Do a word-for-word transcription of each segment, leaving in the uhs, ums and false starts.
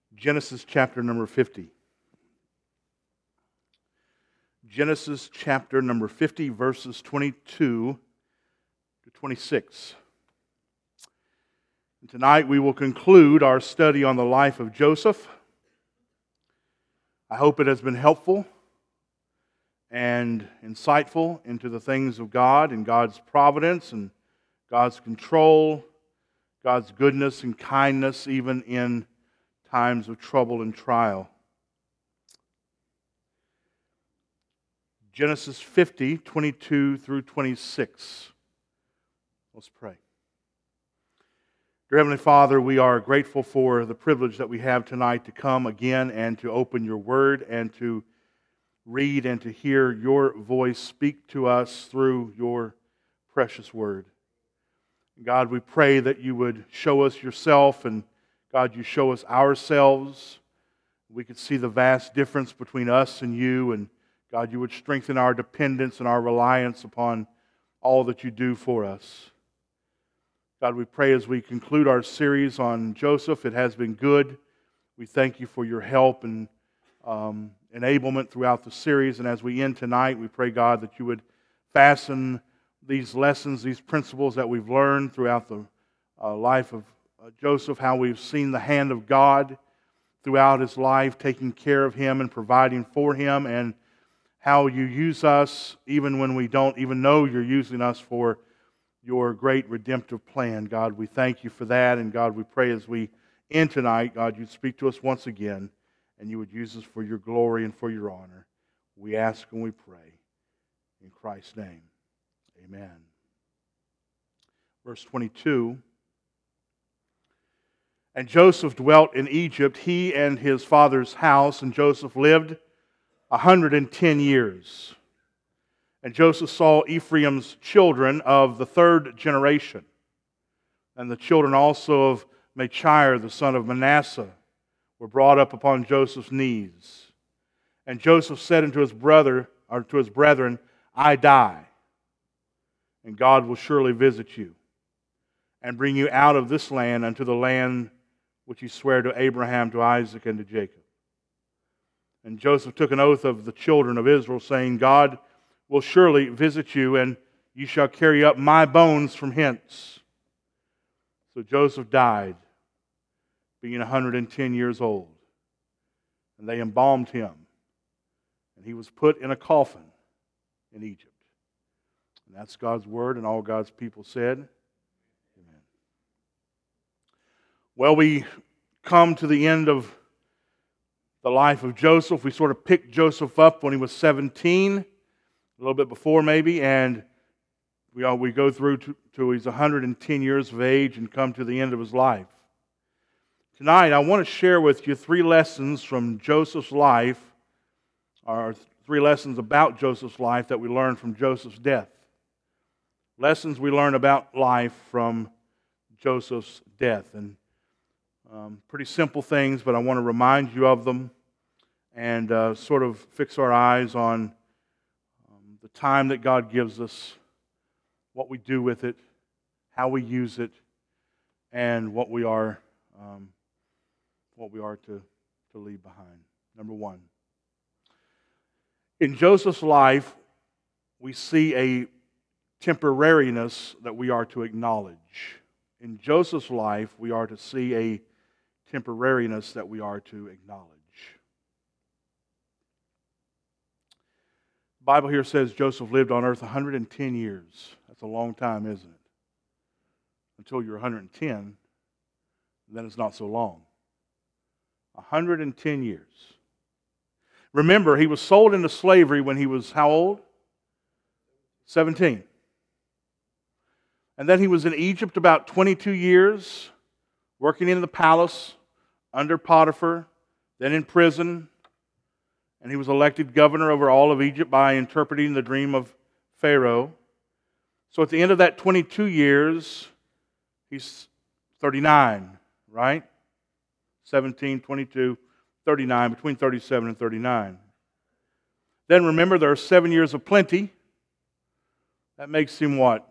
Genesis chapter number fifty. Genesis chapter number fifty, verses twenty-two to twenty-six. And tonight we will conclude our study on the life of Joseph. I hope it has been helpful and insightful into the things of God and God's providence and God's control, God's goodness and kindness even in times of trouble and trial. Genesis fifty, twenty-two through twenty-six. Let's pray. Dear Heavenly Father, we are grateful for the privilege that we have tonight to come again and to open your word and to read and to hear your voice speak to us through your precious word. God, we pray that you would show us yourself, and God, you show us ourselves. We could see the vast difference between us and you, and God, you would strengthen our dependence and our reliance upon all that you do for us. God, we pray as we conclude our series on Joseph, it has been good. We thank you for your help and um, enablement throughout the series, and as we end tonight, we pray, God, that you would fasten these lessons, these principles that we've learned throughout the uh, life of uh, Joseph, how we've seen the hand of God throughout his life, taking care of him and providing for him, and how you use us even when we don't even know you're using us for your great redemptive plan. God, we thank you for that, and God, we pray as we end tonight, God, you'd speak to us once again, and you would use us for your glory and for your honor. We ask and we pray in Christ's name. Amen. Verse twenty-two. And Joseph dwelt in Egypt, he and his father's house, and Joseph lived a hundred and ten years. And Joseph saw Ephraim's children of the third generation, and the children also of Machir, the son of Manasseh, were brought up upon Joseph's knees. And Joseph said unto his brother, or to his brethren, I die, and God will surely visit you, and bring you out of this land unto the land which he sware to Abraham, to Isaac, and to Jacob. And Joseph took an oath of the children of Israel, saying, God will surely visit you, and you shall carry up my bones from hence. So Joseph died, being a hundred and ten years old. And they embalmed him, and he was put in a coffin in Egypt. And that's God's word, and all God's people said, amen. Well, we come to the end of the life of Joseph. We sort of picked Joseph up when he was seventeen, a little bit before maybe, and we, uh, we go through to, to he's one hundred ten years of age and come to the end of his life. Tonight, I want to share with you three lessons from Joseph's life, or three lessons about Joseph's life that we learn from Joseph's death. Lessons we learn about life from Joseph's death. And um, pretty simple things, but I want to remind you of them and uh, sort of fix our eyes on um, the time that God gives us, what we do with it, how we use it, and what we are um, what we are to, to leave behind. Number one. In Joseph's life, we see a temporariness that we are to acknowledge. In Joseph's life, we are to see a temporariness that we are to acknowledge. The Bible here says Joseph lived on earth one hundred ten years. That's a long time, isn't it? Until you're one hundred ten, then it's not so long. one hundred ten years. Remember, he was sold into slavery when he was how old? seventeen. And then he was in Egypt about twenty-two years, working in the palace under Potiphar, then in prison, and he was elected governor over all of Egypt by interpreting the dream of Pharaoh. So at the end of that twenty-two years, he's thirty-nine, right? seventeen, twenty-two, thirty-nine, between thirty-seven and thirty-nine. Then remember, there are seven years of plenty. That makes him what?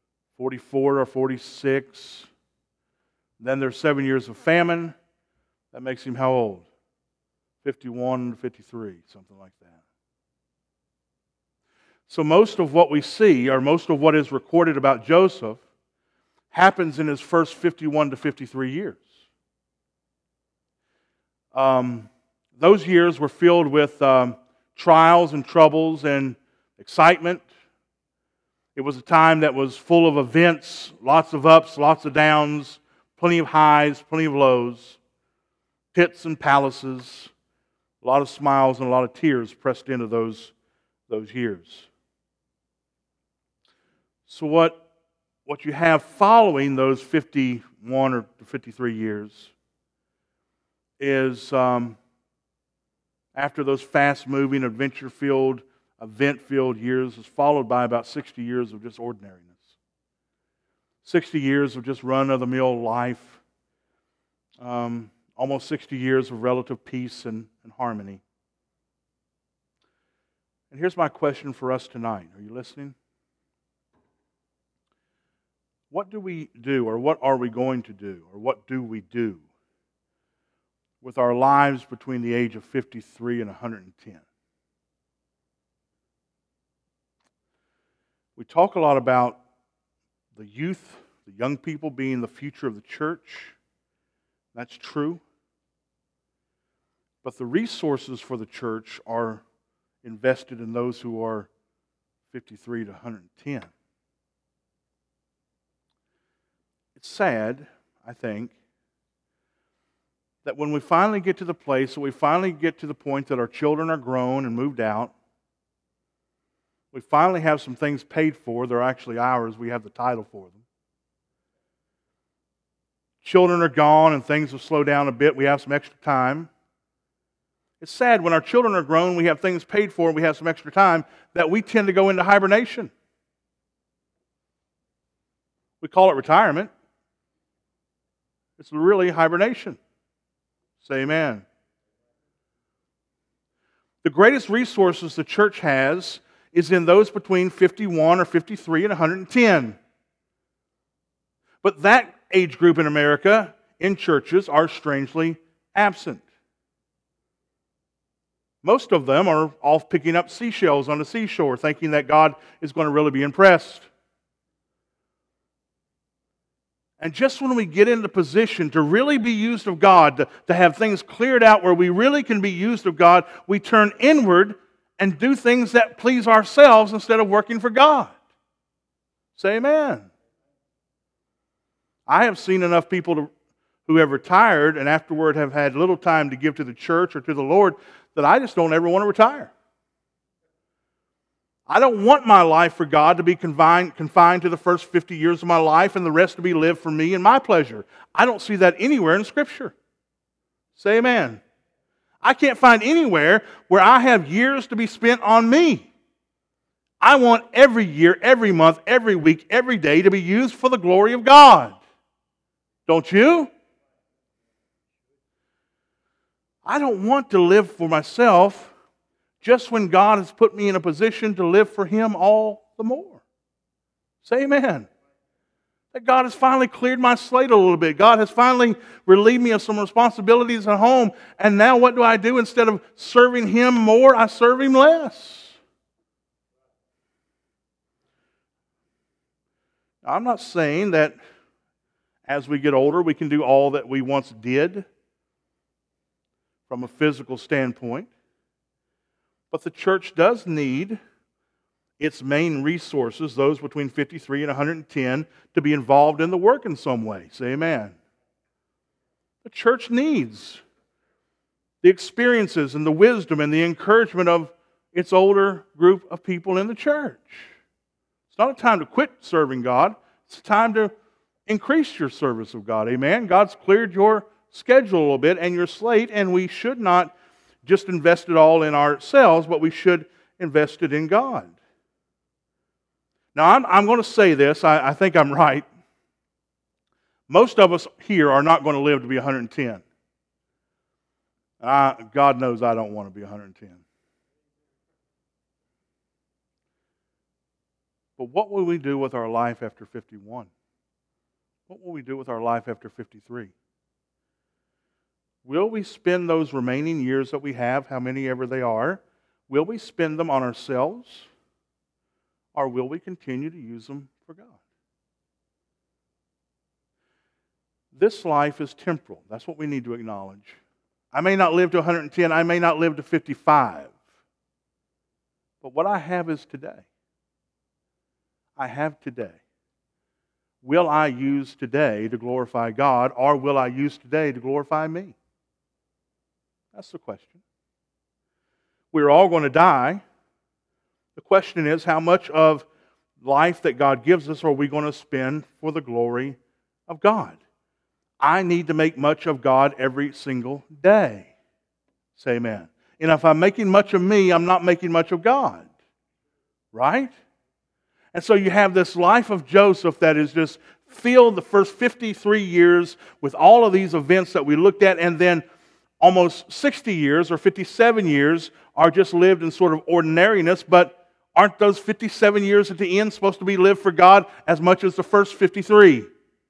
forty-four or forty-six. Then there's seven years of famine. That makes him how old? fifty-one to fifty-three, something like that. So most of what we see, or most of what is recorded about Joseph, happens in his first fifty-one to fifty-three years. Um, those years were filled with um, trials and troubles and excitement. It was a time that was full of events, lots of ups, lots of downs, plenty of highs, plenty of lows, pits and palaces, a lot of smiles and a lot of tears pressed into those, those years. So what, what you have following those fifty-one or fifty-three years is um, after those fast-moving, adventure-filled, event-filled years is followed by about sixty years of just ordinariness. sixty years of just run-of-the-mill life. Um, almost sixty years of relative peace and, and harmony. And here's my question for us tonight. Are you listening? What do we do, or what are we going to do, or what do we do with our lives between the age of fifty-three and one hundred ten? We talk a lot about the youth, the young people being the future of the church. That's true. But the resources for the church are invested in those who are fifty-three to one hundred ten. It's sad, I think, that when we finally get to the place, we finally get to the point that our children are grown and moved out, we finally have some things paid for. They're actually ours. We have the title for them. Children are gone and things have slowed down a bit. We have some extra time. It's sad when our children are grown, we have things paid for, and we have some extra time, that we tend to go into hibernation. We call it retirement. It's really hibernation. Say amen. The greatest resources the church has is in those between fifty-one or fifty-three and one hundred ten. But that age group in America, in churches, are strangely absent. Most of them are off picking up seashells on the seashore, thinking that God is going to really be impressed. And just when we get into position to really be used of God, to, to have things cleared out where we really can be used of God, we turn inward and do things that please ourselves instead of working for God. Say amen. I have seen enough people to, who have retired and afterward have had little time to give to the church or to the Lord that I just don't ever want to retire. I don't want my life for God to be confined, confined to the first fifty years of my life and the rest to be lived for me and my pleasure. I don't see that anywhere in Scripture. Say amen. I can't find anywhere where I have years to be spent on me. I want every year, every month, every week, every day to be used for the glory of God. Don't you? I don't want to live for myself just when God has put me in a position to live for Him all the more. Say amen. That God has finally cleared my slate a little bit. God has finally relieved me of some responsibilities at home. And now what do I do? Instead of serving Him more, I serve Him less. Now, I'm not saying that as we get older, we can do all that we once did from a physical standpoint. But the church does need its main resources, those between fifty-three and one hundred ten, to be involved in the work in some way. Say amen. The church needs the experiences and the wisdom and the encouragement of its older group of people in the church. It's not a time to quit serving God. It's a time to increase your service of God. Amen. God's cleared your schedule a little bit and your slate, and we should not just invest it all in ourselves, but we should invest it in God. Now, I'm, I'm going to say this. I, I think I'm right. Most of us here are not going to live to be one hundred ten. I, God knows I don't want to be one hundred ten. But what will we do with our life after fifty-one? What will we do with our life after fifty-three? will we spend those remaining years that we have, how many ever they are, will we spend them on ourselves, or will we continue to use them for God? This life is temporal. That's what we need to acknowledge. I may not live to one hundred ten, I may not live to fifty-five, but what I have is today. I have today. Will I use today to glorify God, or will I use today to glorify me? That's the question. We're all going to die. The question is, how much of life that God gives us are we going to spend for the glory of God? I need to make much of God every single day. Say amen. And if I'm making much of me, I'm not making much of God. Right? And so you have this life of Joseph that is just filled the first fifty-three years with all of these events that we looked at, and then almost sixty years or fifty-seven years are just lived in sort of ordinariness, but aren't those fifty-seven years at the end supposed to be lived for God as much as the first fifty-three?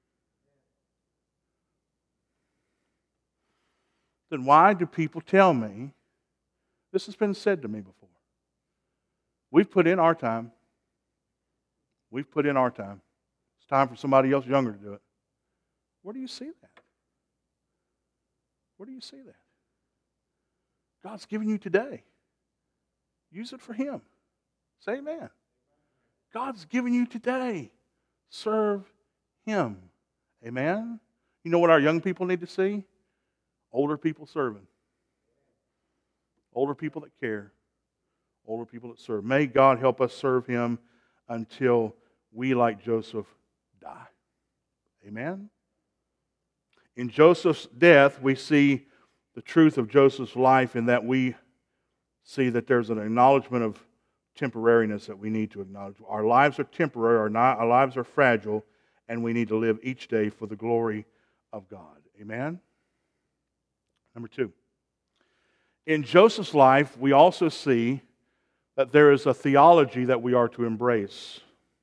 Then why do people tell me, this has been said to me before, we've put in our time. We've put in our time. It's time for somebody else younger to do it. Where do you see that? Where do you see that? God's given you today. Use it for Him. Say amen. God's given you today. Serve Him. Amen? You know what our young people need to see? Older people serving. Older people that care. Older people that serve. May God help us serve Him until we, like Joseph, die. Amen? In Joseph's death, we see the truth of Joseph's life in that we see that there's an acknowledgement of temporariness that we need to acknowledge. Our lives are temporary, our, not, our lives are fragile, and we need to live each day for the glory of God. Amen? Number two. In Joseph's life, we also see that there is a theology that we are to embrace.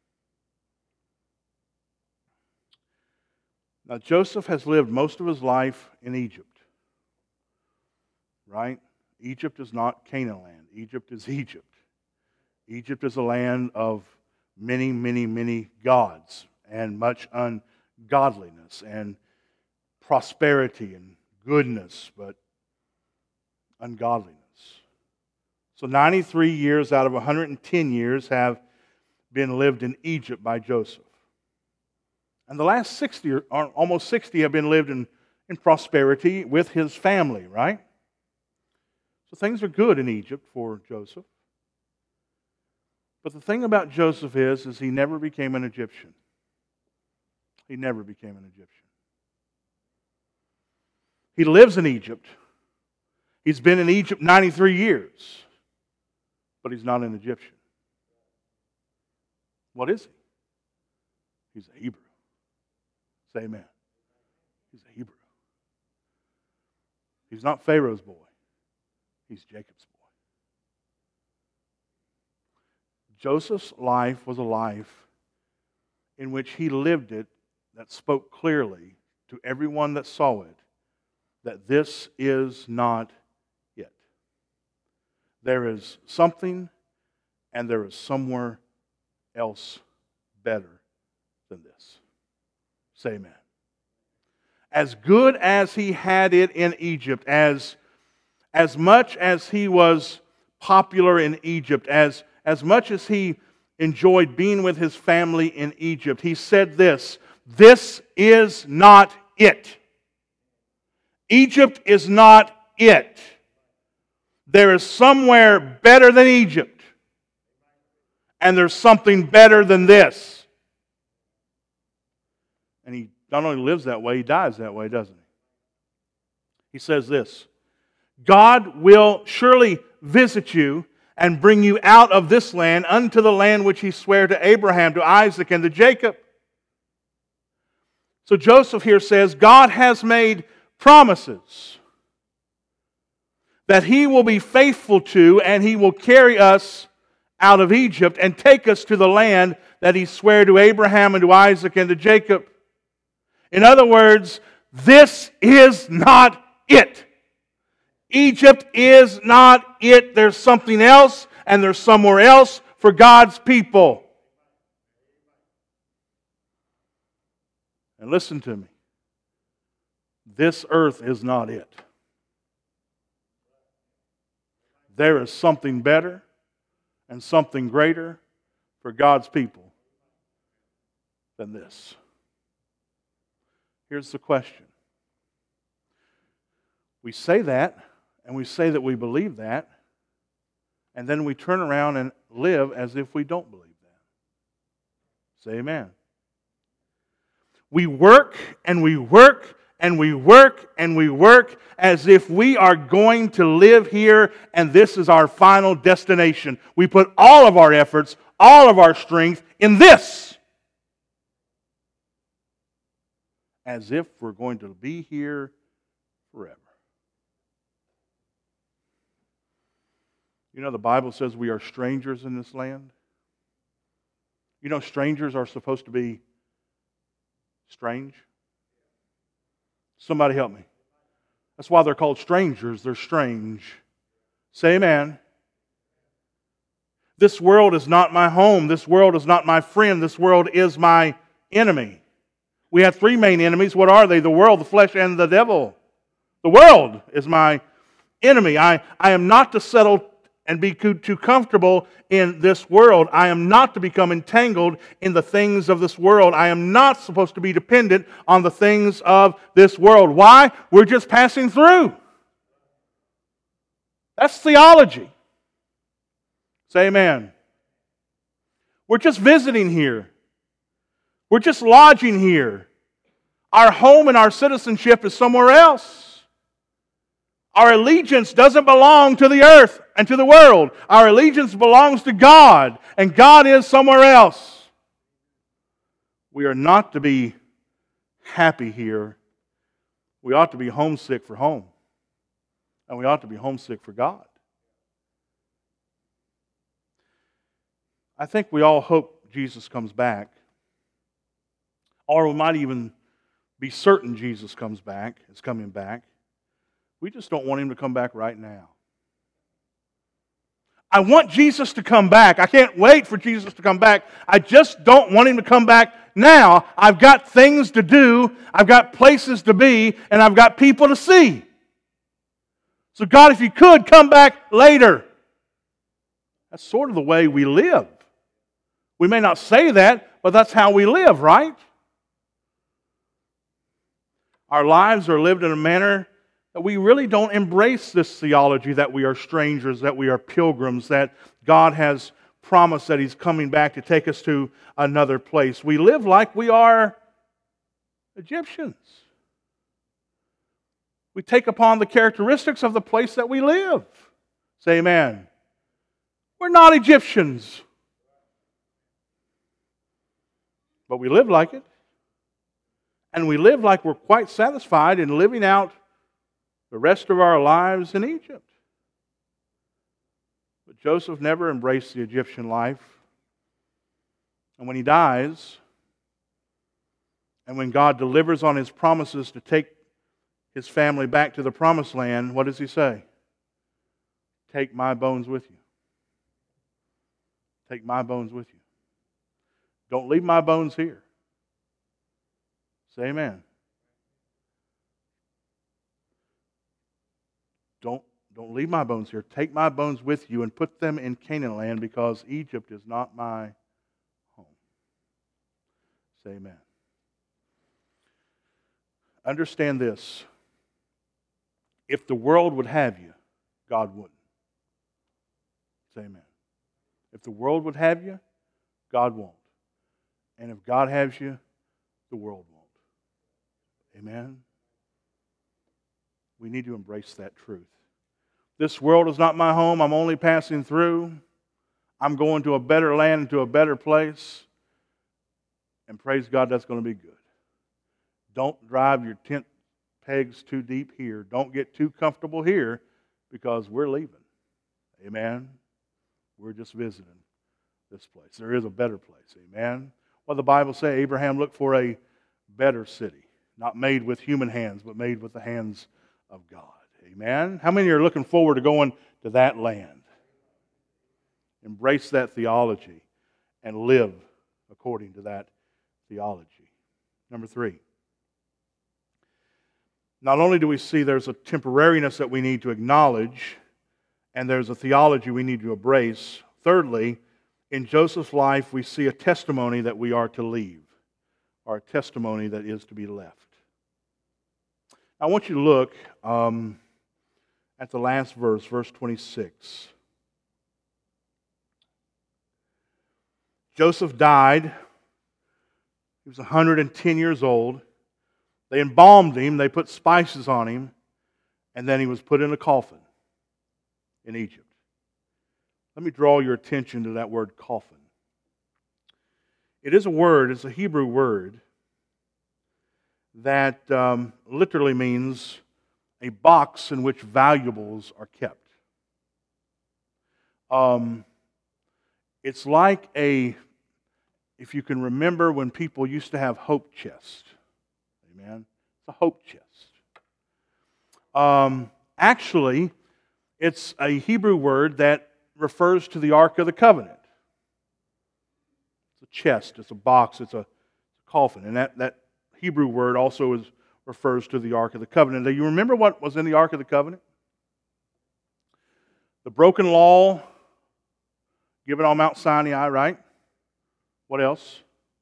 Now, Joseph has lived most of his life in Egypt, right? Egypt is not Canaan land. Egypt is Egypt. Egypt is a land of many, many, many gods and much ungodliness and prosperity and goodness, but ungodliness. So ninety-three years out of one hundred ten years have been lived in Egypt by Joseph. And the last sixty, or almost sixty, have been lived in, in prosperity with his family, right? So things are good in Egypt for Joseph. But the thing about Joseph is, is he never became an Egyptian. He never became an Egyptian. He lives in Egypt. He's been in Egypt ninety-three years. But he's not an Egyptian. What is he? He's a Hebrew. Say amen. He's a Hebrew. He's not Pharaoh's boy. He's Jacob's boy. Joseph's life was a life in which he lived it that spoke clearly to everyone that saw it that this is not it. There is something and there is somewhere else better than this. Say amen. As good as he had it in Egypt, as, as much as he was popular in Egypt, as, as much as he enjoyed being with his family in Egypt, he said this, this is not it. Egypt is not it. There is somewhere better than Egypt. And there's something better than this. And he not only lives that way, he dies that way, doesn't he? He says this, God will surely visit you and bring you out of this land unto the land which he sware to Abraham, to Isaac, and to Jacob. So Joseph here says, God has made promises that he will be faithful to, and he will carry us out of Egypt and take us to the land that he sware to Abraham and to Isaac and to Jacob. In other words, this is not it. Egypt is not it. There's something else, and there's somewhere else for God's people. And listen to me. This earth is not it. There is something better and something greater for God's people than this. Here's the question. We say that, and we say that we believe that, and then we turn around and live as if we don't believe that. Say amen. We work and we work and we work and we work as if we are going to live here and this is our final destination. We put all of our efforts, all of our strength in this, as if we're going to be here forever. You know, the Bible says we are strangers in this land. You know, strangers are supposed to be strange. Somebody help me. That's why they're called strangers. They're strange. Say amen. This world is not my home. This world is not my friend. This world is my enemy. We have three main enemies. What are they? The world, the flesh, and the devil. The world is my enemy. I, I am not to settle and be too comfortable in this world. I am not to become entangled in the things of this world. I am not supposed to be dependent on the things of this world. Why? We're just passing through. That's theology. Say amen. We're just visiting here. We're just lodging here. Our home and our citizenship is somewhere else. Our allegiance doesn't belong to the earth and to the world. Our allegiance belongs to God, and God is somewhere else. We are not to be happy here. We ought to be homesick for home, and we ought to be homesick for God. I think we all hope Jesus comes back, or we might even be certain Jesus comes back, is coming back. We just don't want Him to come back right now. I want Jesus to come back. I can't wait for Jesus to come back. I just don't want Him to come back now. I've got things to do. I've got places to be. And I've got people to see. So God, if You could, come back later. That's sort of the way we live. We may not say that, but that's how we live, right? Our lives are lived in a manner that we really don't embrace this theology that we are strangers, that we are pilgrims, that God has promised that He's coming back to take us to another place. We live like we are Egyptians. We take upon the characteristics of the place that we live. Say amen. We're not Egyptians, but we live like it. And we live like we're quite satisfied in living out the rest of our lives in Egypt. But Joseph never embraced the Egyptian life. And when he dies, and when God delivers on His promises to take his family back to the promised land, what does He say? Take my bones with you. Take my bones with you. Don't leave my bones here. Say amen. Don't, don't leave my bones here. Take my bones with you and put them in Canaan land, because Egypt is not my home. Say amen. Understand this. If the world would have you, God wouldn't. Say amen. If the world would have you, God won't. And if God has you, the world won't. Amen? We need to embrace that truth. This world is not my home. I'm only passing through. I'm going to a better land, to a better place. And praise God, that's going to be good. Don't drive your tent pegs too deep here. Don't get too comfortable here, because we're leaving. Amen? We're just visiting this place. There is a better place. Amen? What the Bible says, Abraham looked for a better city, not made with human hands, but made with the hands of God. Amen? How many are looking forward to going to that land? Embrace that theology and live according to that theology. Number three. Not only do we see there's a temporariness that we need to acknowledge, and there's a theology we need to embrace. Thirdly, in Joseph's life, we see a testimony that we are to leave, or a testimony that is to be left. I want you to look um, at the last verse, verse twenty-six. Joseph died. He was one hundred ten years old. They embalmed him, they put spices on him, and then he was put in a coffin in Egypt. Let me draw your attention to that word coffin. It is a word, it's a Hebrew word that um, literally means a box in which valuables are kept. Um, it's like a, if you can remember when people used to have hope chest. Amen. It's a hope chest. Um, actually, it's a Hebrew word that refers to the Ark of the Covenant. It's a chest, it's a box, it's a coffin. And that, that Hebrew word also is, refers to the Ark of the Covenant. Do you remember what was in the Ark of the Covenant? The broken law given on Mount Sinai, right? What else?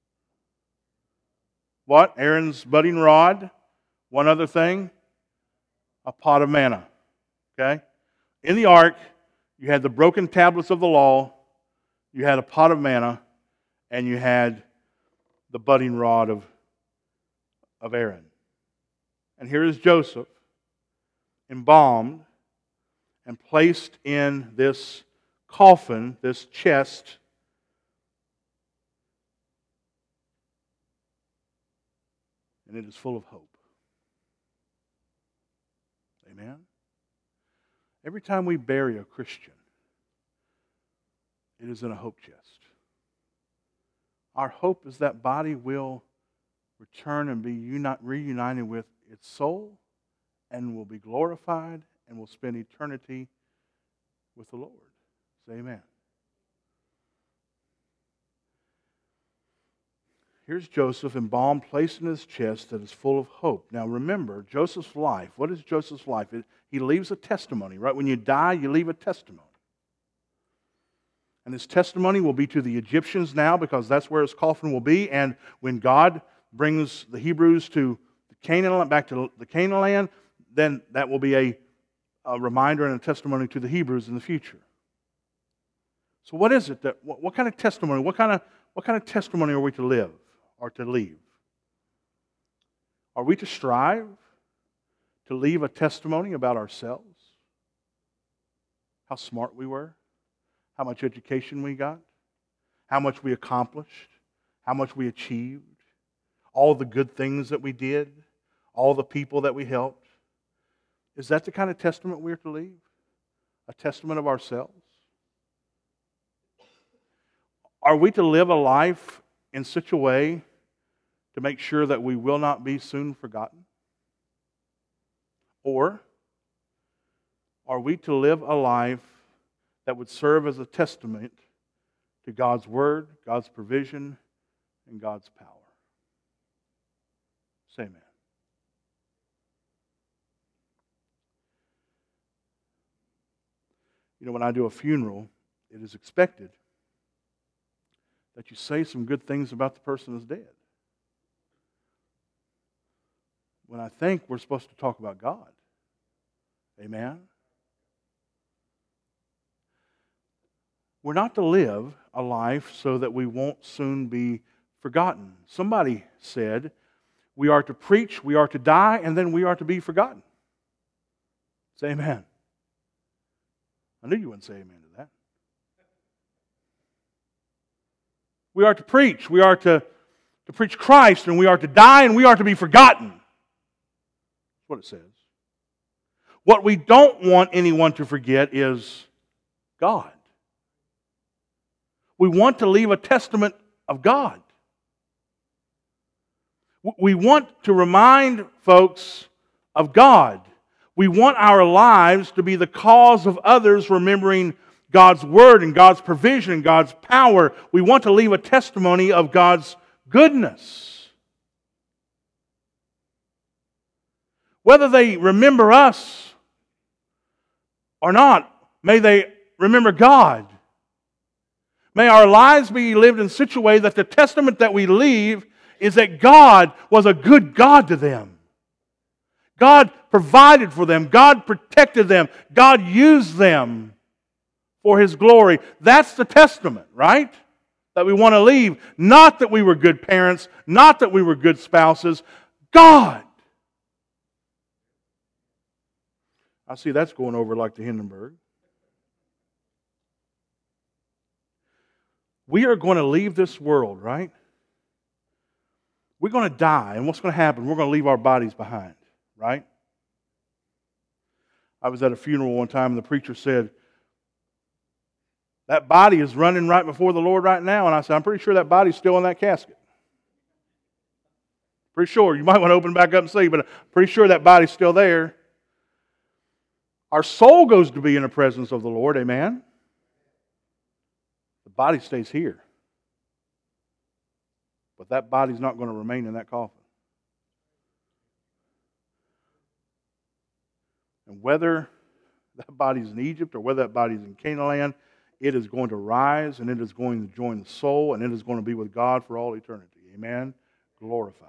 What? Aaron's budding rod. One other thing. A pot of manna. Okay? In the ark, you had the broken tablets of the law, you had a pot of manna, and you had the budding rod of, of Aaron. And here is Joseph, embalmed and placed in this coffin, this chest, and it is full of hope. Amen? Every time we bury a Christian, it is in a hope chest. Our hope is that body will return and be uni- reunited with its soul and will be glorified and will spend eternity with the Lord. Say amen. Here's Joseph embalmed, placed in his chest that is full of hope. Now remember, Joseph's life, what is Joseph's life? It, he leaves a testimony, right? When you die, you leave a testimony. And his testimony will be to the Egyptians now because that's where his coffin will be. And when God brings the Hebrews to the Canaan, back to the Canaan land, then that will be a, a reminder and a testimony to the Hebrews in the future. So what is it that, what, what kind of testimony, what kind of, what kind of testimony are we to live or to leave? Are we to strive to leave a testimony about ourselves? How smart we were? How much education we got? How much we accomplished? How much we achieved? All the good things that we did? All the people that we helped? Is that the kind of testament we're to leave? A testament of ourselves? Are we to live a life in such a way to make sure that we will not be soon forgotten? Or are we to live a life that would serve as a testament to God's Word, God's provision, and God's power? Say amen. You know, when I do a funeral, it is expected that you say some good things about the person who's dead. When I think we're supposed to talk about God. Amen? We're not to live a life so that we won't soon be forgotten. Somebody said, we are to preach, we are to die, and then we are to be forgotten. Say amen. I knew you wouldn't say amen to that. We are to preach, we are to, to preach Christ, and we are to die, and we are to be forgotten. That's what it says. What we don't want anyone to forget is God. We want to leave a testament of God. We want to remind folks of God. We want our lives to be the cause of others remembering God's Word and God's provision and God's power. We want to leave a testimony of God's goodness. Whether they remember us or not, may they remember God. May our lives be lived in such a way that the testament that we leave is that God was a good God to them. God provided for them. God protected them. God used them for His glory. That's the testament, right? That we want to leave. Not that we were good parents, not that we were good spouses. God. I see that's going over like the Hindenburg. We are going to leave this world, right? We're going to die, and what's going to happen? We're going to leave our bodies behind, right? I was at a funeral one time, and the preacher said, that body is running right before the Lord right now. And I said, I'm pretty sure that body's still in that casket. Pretty sure. You might want to open it back up and see, but I'm pretty sure that body's still there. Our soul goes to be in the presence of the Lord, amen? The body stays here. But that body's not going to remain in that coffin. And whether that body's in Egypt or whether that body's in Canaan land, it is going to rise and it is going to join the soul and it is going to be with God for all eternity. Amen? Glorified.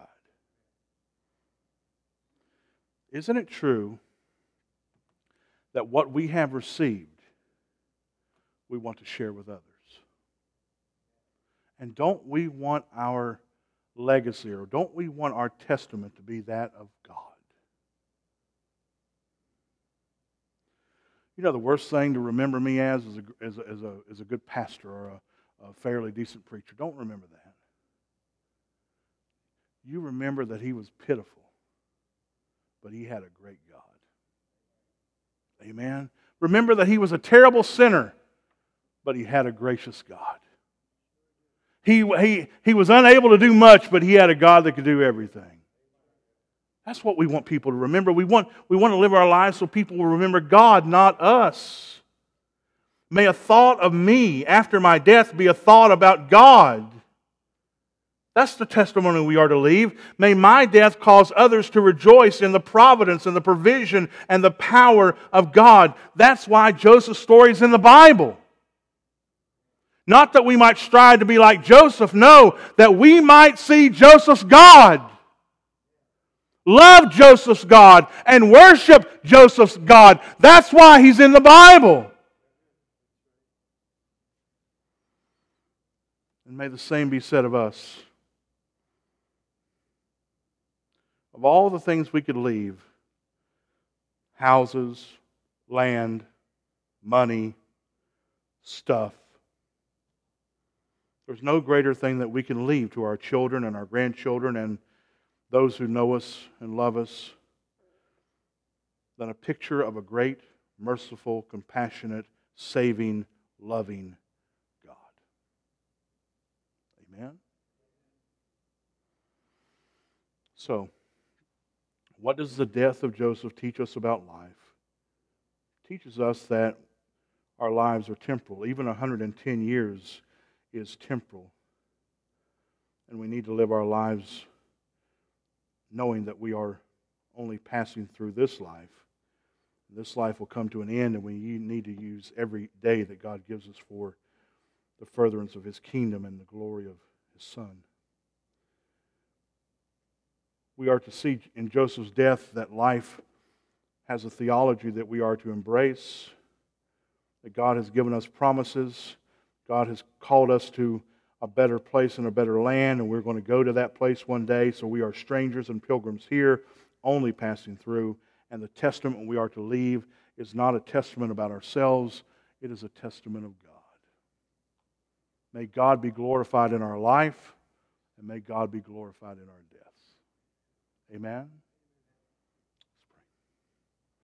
Isn't it true that what we have received, we want to share with others? And don't we want our legacy, or don't we want our testament to be that of God? You know, the worst thing to remember me as is a, as a, as a, as a good pastor or a, a fairly decent preacher. Don't remember that. You remember that he was pitiful, but he had a great God. Amen? Remember that he was a terrible sinner, but he had a gracious God. He, he, he was unable to do much, but he had a God that could do everything. That's what we want people to remember. We want, we want to live our lives so people will remember God, not us. May a thought of me after my death be a thought about God. That's the testimony we are to leave. May my death cause others to rejoice in the providence and the provision and the power of God. That's why Joseph's story is in the Bible. Not that we might strive to be like Joseph. No, that we might see Joseph's God. Love Joseph's God and worship Joseph's God. That's why he's in the Bible. And may the same be said of us. Of all the things we could leave, houses, land, money, stuff, there's no greater thing that we can leave to our children and our grandchildren and those who know us and love us than a picture of a great, merciful, compassionate, saving, loving God. Amen? So, what does the death of Joseph teach us about life? It teaches us that our lives are temporal. Even one hundred ten years is temporal. And we need to live our lives knowing that we are only passing through this life. This life will come to an end, and we need to use every day that God gives us for the furtherance of His kingdom and the glory of His Son. We are to see in Joseph's death that life has a theology that we are to embrace, that God has given us promises. God has called us to a better place and a better land, and we're going to go to that place one day. So we are strangers and pilgrims here, only passing through. And the testament we are to leave is not a testament about ourselves. It is a testament of God. May God be glorified in our life, and may God be glorified in our deaths. Amen.